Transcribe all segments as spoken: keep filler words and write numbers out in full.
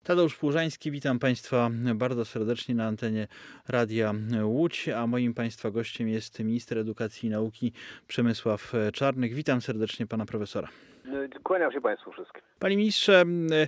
Tadeusz Płużański, witam Państwa bardzo serdecznie na antenie Radia Łódź, a moim Państwa gościem jest minister edukacji i nauki Przemysław Czarnek. Witam serdecznie Pana profesora. Kłaniam się Państwu wszystkim. Panie ministrze,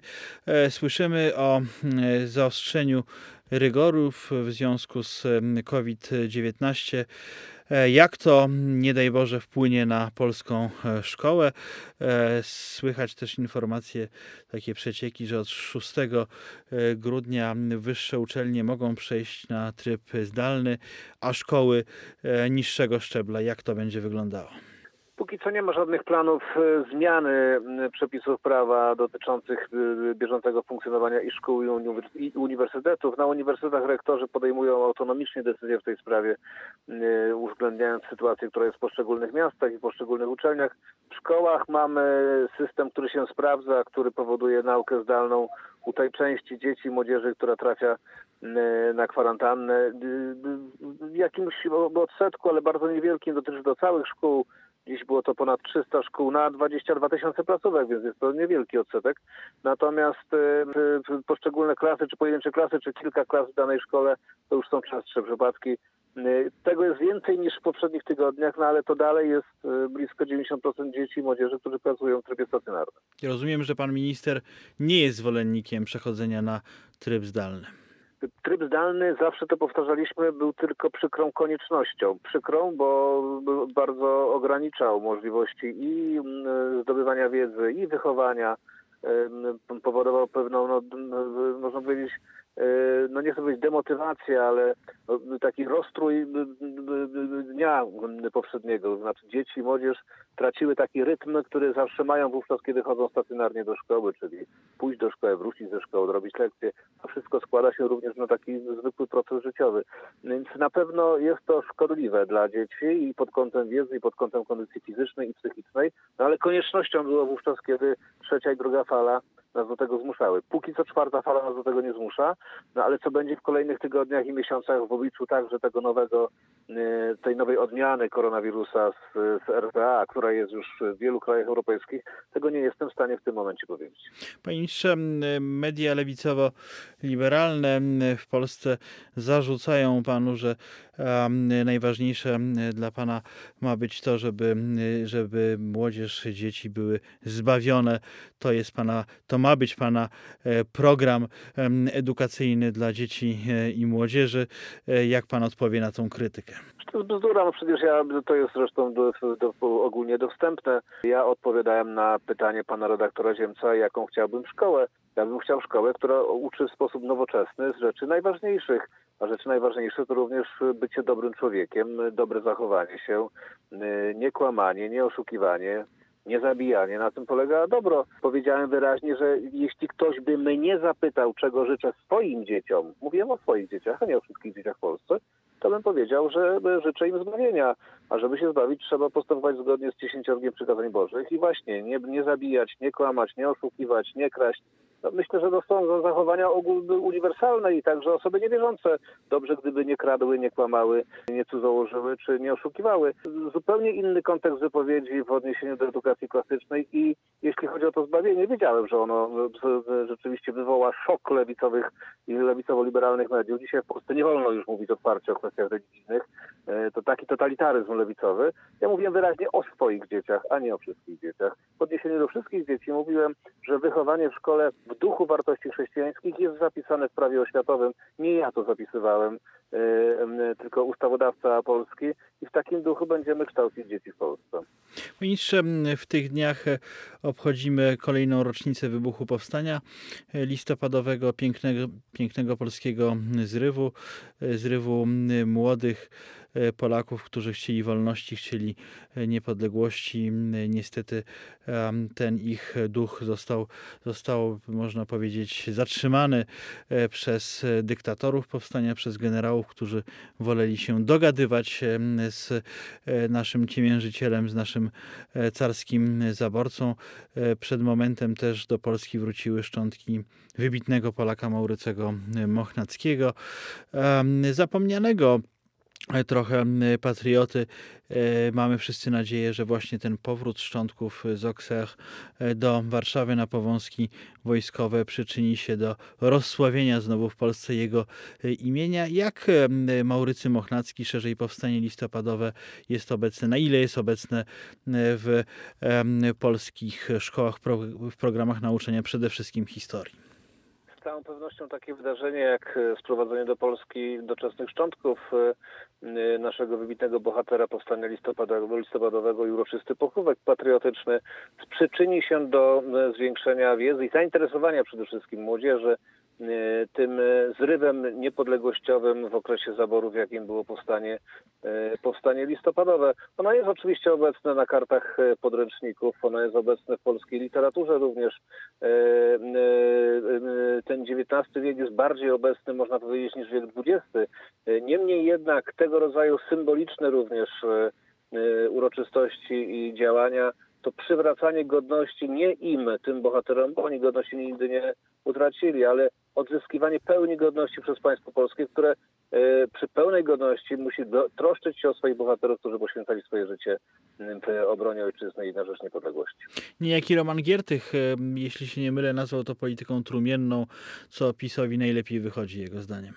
e, słyszymy o e, zaostrzeniu rygorów w związku z COVID dziewiętnaście. E, Jak to, nie daj Boże, wpłynie na polską e, szkołę? E, Słychać też informacje, takie przecieki, że od szóstego grudnia wyższe uczelnie mogą przejść na tryb zdalny, a szkoły e, niższego szczebla. Jak to będzie wyglądało? Póki co nie ma żadnych planów e, zmiany m, przepisów prawa dotyczących e, bieżącego funkcjonowania i szkół, i uniwer- i uniwersytetów. Na uniwersytetach rektorzy podejmują autonomicznie decyzje w tej sprawie, e, uwzględniając sytuację, która jest w poszczególnych miastach i w poszczególnych uczelniach. W szkołach mamy system, który się sprawdza, który powoduje naukę zdalną u tej części dzieci i młodzieży, która trafia e, na kwarantannę. E, W jakimś odsetku, ale bardzo niewielkim, dotyczy to całych szkół. Dziś było to ponad trzysta szkół na dwadzieścia dwa tysiące placówek, więc jest to niewielki odsetek. Natomiast e, poszczególne klasy, czy pojedyncze klasy, czy kilka klas w danej szkole, to już są częstsze przypadki. E, Tego jest więcej niż w poprzednich tygodniach, no ale to dalej jest e, blisko dziewięćdziesiąt procent dzieci i młodzieży, którzy pracują w trybie stacjonarnym. Rozumiem, że pan minister nie jest zwolennikiem przechodzenia na tryb zdalny. Tryb zdalny, zawsze to powtarzaliśmy, był tylko przykrą koniecznością. Przykrą, bo bardzo ograniczał możliwości i mm, zdobywania wiedzy, i wychowania. Ym, Powodował pewną, no, m, można powiedzieć, y, no nie chcę powiedzieć demotywację, ale no, taki rozstrój y, y, y, dnia powszedniego. Znaczy dzieci i młodzież traciły taki rytm, który zawsze mają wówczas, kiedy chodzą stacjonarnie do szkoły, czyli pójść do szkoły, wrócić ze szkoły, robić lekcje. To wszystko składa się również na taki zwykły proces życiowy. Więc na pewno jest to szkodliwe dla dzieci i pod kątem wiedzy, i pod kątem kondycji fizycznej i psychicznej, no ale koniecznością było wówczas, kiedy trzecia i druga fala nas do tego zmuszały. Póki co czwarta fala nas do tego nie zmusza, no ale co będzie w kolejnych tygodniach i miesiącach w obliczu także tego nowego, tej nowej odmiany koronawirusa z, z R P A, która jest już w wielu krajach europejskich, tego nie jestem w stanie w tym momencie powiedzieć. Panie ministrze, media lewicowo-liberalne w Polsce zarzucają panu, że um, najważniejsze dla pana ma być to, żeby, żeby młodzież, dzieci były zbawione. To jest pana, to ma być pana program edukacyjny dla dzieci i młodzieży. Jak pan odpowie na tą krytykę? To jest bzdura, no przecież ja, to jest zresztą do, do, ogólnie dostępne. Ja odpowiadałem na pytanie pana redaktora Ziemca, jaką chciałbym szkołę. Ja bym chciał szkołę, która uczy w sposób nowoczesny z rzeczy najważniejszych. A rzeczy najważniejsze to również bycie dobrym człowiekiem, dobre zachowanie się, nie kłamanie, nie oszukiwanie, nie zabijanie. Na tym polega dobro. Powiedziałem wyraźnie, że jeśli ktoś by mnie zapytał, czego życzę swoim dzieciom, mówiłem o swoich dzieciach, a nie o wszystkich dzieciach w Polsce, to bym powiedział, że życzę im zbawienia. A żeby się zbawić, trzeba postępować zgodnie z dziesięciorgiem przykazań Bożych i właśnie nie, nie zabijać, nie kłamać, nie oszukiwać, nie kraść. No myślę, że to są zachowania ogólne, uniwersalne i także osoby niewierzące. Dobrze, gdyby nie kradły, nie kłamały, nie cudzołożyły czy nie oszukiwały. Zupełnie inny kontekst wypowiedzi w odniesieniu do edukacji klasycznej i jeśli chodzi o to zbawienie, wiedziałem, że ono rzeczywiście wywoła szok lewicowych i lewicowo-liberalnych mediów. Dzisiaj w Polsce nie wolno już mówić otwarcie o kwestiach religijnych. To taki totalitaryzm lewicowy. Ja mówiłem wyraźnie o swoich dzieciach, a nie o wszystkich dzieciach. W odniesieniu do wszystkich dzieci mówiłem, że wychowanie w szkole w duchu wartości chrześcijańskich jest zapisane w prawie oświatowym. Nie ja to zapisywałem, yy, tylko ustawodawca polski i w takim duchu będziemy kształcić dzieci w Polsce. Panie ministrze, w tych dniach obchodzimy kolejną rocznicę wybuchu Powstania Listopadowego, pięknego, pięknego polskiego zrywu, zrywu młodych Polaków, którzy chcieli wolności, chcieli niepodległości. Niestety ten ich duch został, został, można powiedzieć, zatrzymany przez dyktatorów powstania, przez generałów, którzy woleli się dogadywać z naszym ciemiężycielem, z naszym carskim zaborcą. Przed momentem też do Polski wróciły szczątki wybitnego Polaka Maurycego Mochnackiego, zapomnianego trochę patrioty. Mamy wszyscy nadzieję, że właśnie ten powrót szczątków z Auxerre do Warszawy na Powązki wojskowe przyczyni się do rozsławienia znowu w Polsce jego imienia. Jak Maurycy Mochnacki, szerzej Powstanie Listopadowe jest obecne, na ile jest obecne w polskich szkołach, w programach nauczania przede wszystkim historii? Z całą pewnością takie wydarzenie jak sprowadzenie do Polski doczesnych szczątków naszego wybitnego bohatera powstania listopadowego i uroczysty pochówek patriotyczny przyczyni się do zwiększenia wiedzy i zainteresowania przede wszystkim młodzieży tym zrywem niepodległościowym w okresie zaborów, jakim było powstanie, powstanie listopadowe. Ono jest oczywiście obecne na kartach podręczników, ono jest obecne w polskiej literaturze również. Ten dziewiętnasty wiek jest bardziej obecny, można powiedzieć, niż wiek dwudziesty. Niemniej jednak tego rodzaju symboliczne również uroczystości i działania to przywracanie godności nie im, tym bohaterom, bo oni godności nigdy nie utracili, ale odzyskiwanie pełni godności przez państwo polskie, które przy pełnej godności musi do, troszczyć się o swoich bohaterów, którzy poświęcali swoje życie w obronie ojczyzny i na rzecz niepodległości. Niejaki Roman Giertych, jeśli się nie mylę, nazwał to polityką trumienną, co PiS-owi najlepiej wychodzi jego zdaniem.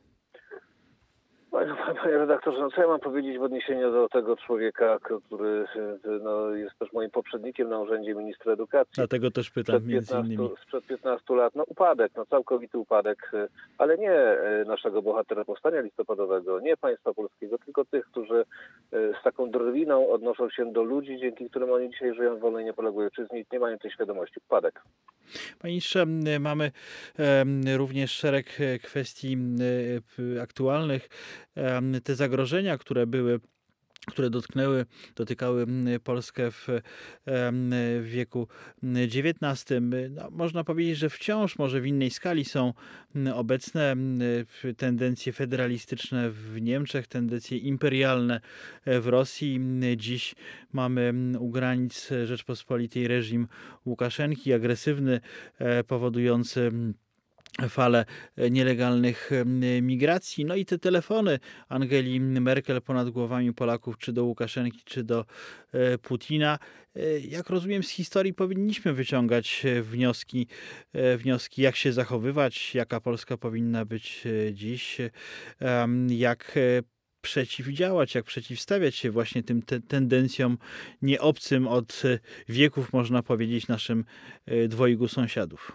Panie redaktorze, no co ja mam powiedzieć w odniesieniu do tego człowieka, który no, jest też moim poprzednikiem na urzędzie ministra edukacji. Dlatego też pytam między innymi. Sprzed piętnastu lat, no upadek, no całkowity upadek, ale nie naszego bohatera powstania listopadowego, nie państwa polskiego, tylko tych, którzy z taką drwiną odnoszą się do ludzi, dzięki którym oni dzisiaj żyją w wolnej, niepodległej ojczyźnie i nie mają tej świadomości. Upadek. Panie ministrze, mamy również szereg kwestii aktualnych. Te zagrożenia, które były, które dotknęły, dotykały Polskę w, w wieku dziewiętnastym. No, można powiedzieć, że wciąż, może w innej skali są obecne tendencje federalistyczne w Niemczech, tendencje imperialne w Rosji. Dziś mamy u granic Rzeczpospolitej reżim Łukaszenki, agresywny, powodujący falę nielegalnych migracji. No i te telefony Angeli Merkel ponad głowami Polaków, czy do Łukaszenki, czy do Putina. Jak rozumiem, z historii powinniśmy wyciągać wnioski, wnioski, jak się zachowywać, jaka Polska powinna być dziś, jak przeciwdziałać, jak przeciwstawiać się właśnie tym te tendencjom nieobcym od wieków, można powiedzieć, naszym dwojgu sąsiadów.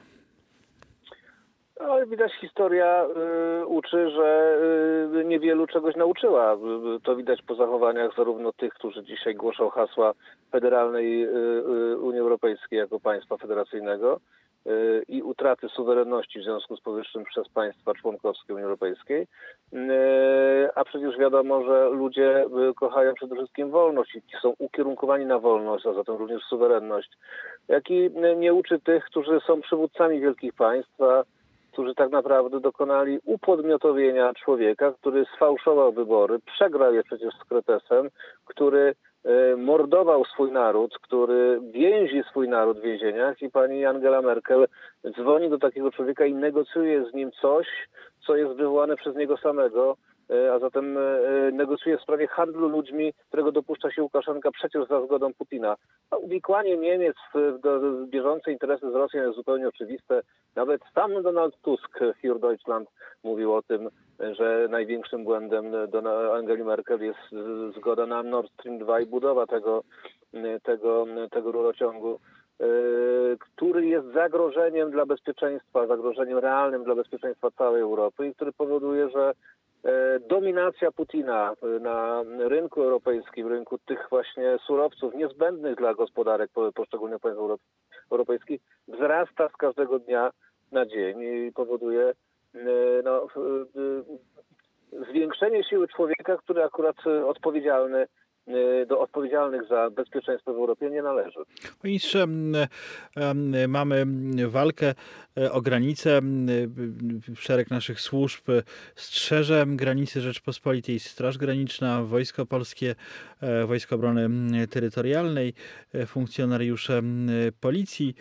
Ale widać, historia y, uczy, że y, niewielu czegoś nauczyła. To widać po zachowaniach zarówno tych, którzy dzisiaj głoszą hasła federalnej y, y, Unii Europejskiej jako państwa federacyjnego y, i utraty suwerenności w związku z powyższym przez państwa członkowskie Unii Europejskiej. Y, a przecież wiadomo, że ludzie kochają przede wszystkim wolność i są ukierunkowani na wolność, a zatem również suwerenność. Jak i nie uczy tych, którzy są przywódcami wielkich państw, a którzy tak naprawdę dokonali upodmiotowienia człowieka, który sfałszował wybory, przegrał je przecież z Kretesem, który y, mordował swój naród, który więzi swój naród w więzieniach i pani Angela Merkel dzwoni do takiego człowieka i negocjuje z nim coś, co jest wywołane przez niego samego, a zatem negocjuje w sprawie handlu ludźmi, którego dopuszcza się Łukaszenka przecież za zgodą Putina. No, uwikłanie Niemiec w do, bieżące interesy z Rosją jest zupełnie oczywiste. Nawet sam Donald Tusk, Für Deutschland, mówił o tym, że największym błędem do Angeli Merkel jest zgoda na Nord Stream dwa i budowa tego, tego, tego rurociągu, który jest zagrożeniem dla bezpieczeństwa, zagrożeniem realnym dla bezpieczeństwa całej Europy i który powoduje, że dominacja Putina na rynku europejskim, rynku tych właśnie surowców niezbędnych dla gospodarek poszczególnych państw europejskich wzrasta z każdego dnia na dzień i powoduje no, zwiększenie siły człowieka, który akurat odpowiedzialny do odpowiedzialnych za bezpieczeństwo w Europie nie należy. Panie ministrze, mamy walkę o granicę. Szereg naszych służb strzeże granicy Rzeczpospolitej, Straż Graniczna, Wojsko Polskie, Wojsko Obrony Terytorialnej, funkcjonariusze policji.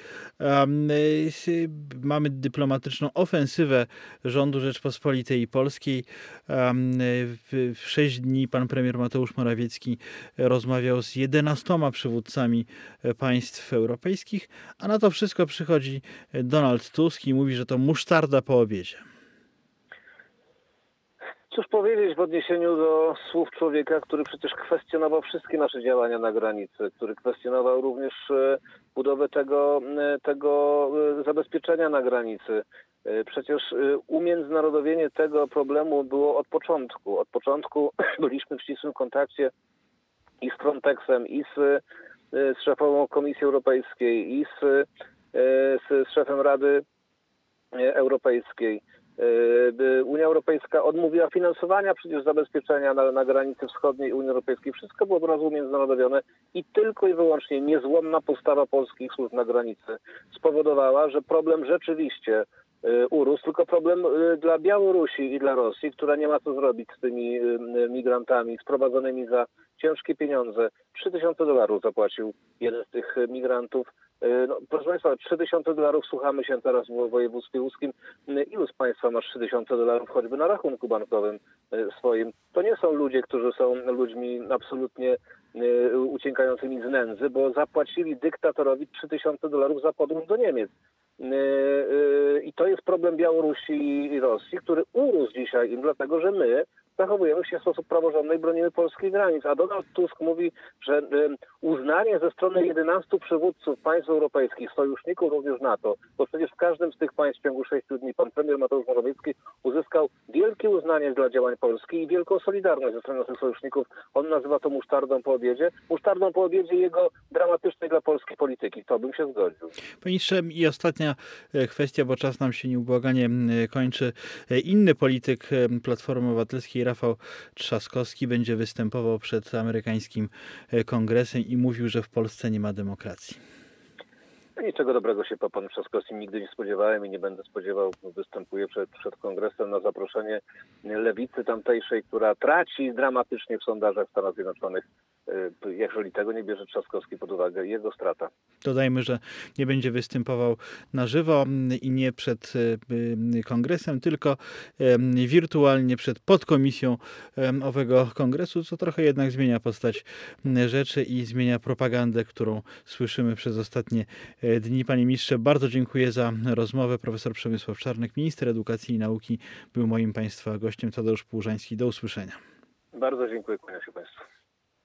Mamy dyplomatyczną ofensywę rządu Rzeczpospolitej Polskiej. W sześć dni pan premier Mateusz Morawiecki rozmawiał z jedenastoma przywódcami państw europejskich, a na to wszystko przychodzi Donald Tusk i mówi, że to musztarda po obiedzie. Cóż powiedzieć w odniesieniu do słów człowieka, który przecież kwestionował wszystkie nasze działania na granicy, który kwestionował również budowę tego, tego zabezpieczenia na granicy. Przecież umiędzynarodowienie tego problemu było od początku. Od początku byliśmy w ścisłym kontakcie i z Frontexem, i z, z szefową Komisji Europejskiej, i z, z, z szefem Rady Europejskiej. Unia Europejska odmówiła finansowania przecież zabezpieczenia na, na granicy wschodniej Unii Europejskiej. Wszystko było od razu umiędzynarodowione i tylko i wyłącznie niezłomna postawa polskich służb na granicy spowodowała, że problem rzeczywiście urósł, tylko problem dla Białorusi i dla Rosji, która nie ma co zrobić z tymi migrantami sprowadzonymi za ciężkie pieniądze. trzy tysiące dolarów zapłacił jeden z tych migrantów. No, proszę Państwa, trzy tysiące dolarów, słuchamy się teraz w województwie łódzkim. Ilu z Państwa ma trzy tysiące dolarów choćby na rachunku bankowym swoim? To nie są ludzie, którzy są ludźmi absolutnie uciekającymi z nędzy, bo zapłacili dyktatorowi trzy tysiące dolarów za podróż do Niemiec. I to jest problem Białorusi i Rosji, który urósł dzisiaj im, dlatego że my zachowujemy się w sposób praworządny i bronimy polskich granic. A Donald Tusk mówi, że uznanie ze strony jedenastu przywódców państw europejskich, sojuszników również NATO, bo przecież w każdym z tych państw w ciągu sześciu dni pan premier Mateusz Morawiecki uzyskał wielkie uznanie dla działań Polski i wielką solidarność ze strony naszych sojuszników. On nazywa to musztardą po obiedzie. Musztardą po obiedzie jego dramatycznej dla Polski polityki. To bym się zgodził. Panie ministrze, i ostatnia kwestia, bo czas nam się nieubłaganie kończy. Inny polityk Platformy Obywatelskiej, Rafał Trzaskowski, będzie występował przed amerykańskim kongresem i mówił, że w Polsce nie ma demokracji. Niczego dobrego się po panu Trzaskowskim nigdy nie spodziewałem i nie będę spodziewał. Występuję przed, przed kongresem na zaproszenie lewicy tamtejszej, która traci dramatycznie w sondażach w Stanach Zjednoczonych. Jeżeli tego nie bierze Trzaskowski pod uwagę, jego strata. Dodajmy, że nie będzie występował na żywo i nie przed kongresem, tylko wirtualnie przed podkomisją owego kongresu, co trochę jednak zmienia postać rzeczy i zmienia propagandę, którą słyszymy przez ostatnie dni. Panie ministrze, bardzo dziękuję za rozmowę. Profesor Przemysław Czarnek, minister edukacji i nauki, był moim państwa gościem. Tadeusz Płużański. Do usłyszenia. Bardzo dziękuję, kłaniam się państwu.